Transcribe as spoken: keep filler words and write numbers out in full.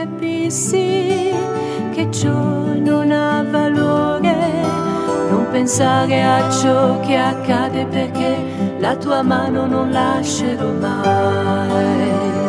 capissi che ciò non ha valore, non pensare a ciò che accade perché la tua mano non lascerò mai.